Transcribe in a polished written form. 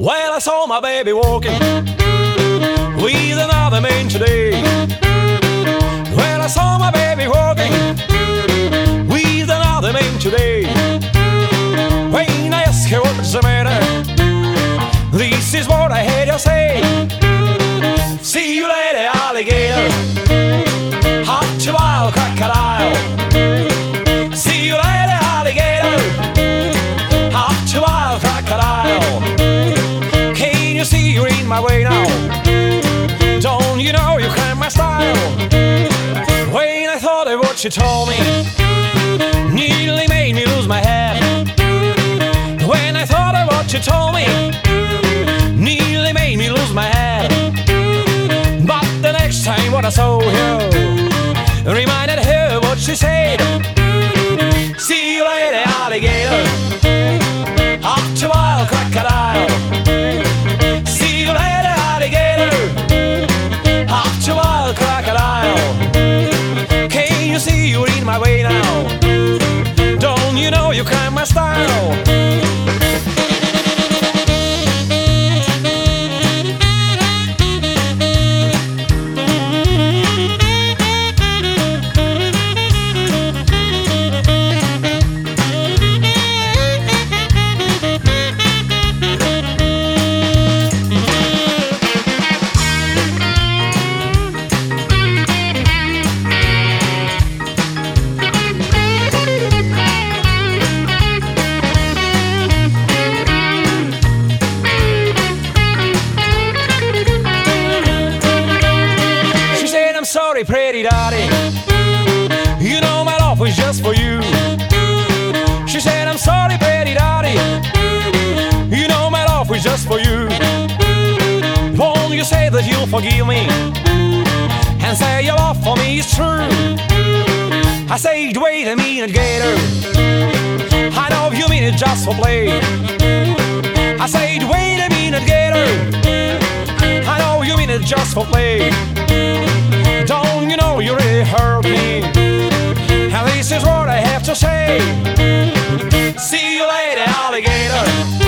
Well, I saw my baby walking with another man today. Well, I saw my baby walking with another man today. When I asked her what's the matter, this is what I had to say. See you later, alligator. Hot to wild crocodile. See you later, alligator. Hot to wild crocodile. Can you see you're in my way now? Don't you know you climb my style? When I thought of what you told me, nearly made me lose my head. When I thought of what you told me, nearly made me lose my head. But the next time what I saw her reminded her what she said. See you later, alligator. Off to wild crocodile. See you later, alligator. Off to wild crocodile. Can you see you're in my way now? Don't you know you climb my style? I'm sorry, pretty daddy, you know my love was just for you. She said, I'm sorry, pretty daddy, you know my love was just for you. Won't you say that you'll forgive me and say your love for me is true? I said, wait a minute, gator, I know you mean it just for play. I said, wait a minute, gator, I know you mean it just for play. Don't you know you really hurt me? And this is what I have to say. See you later, alligator.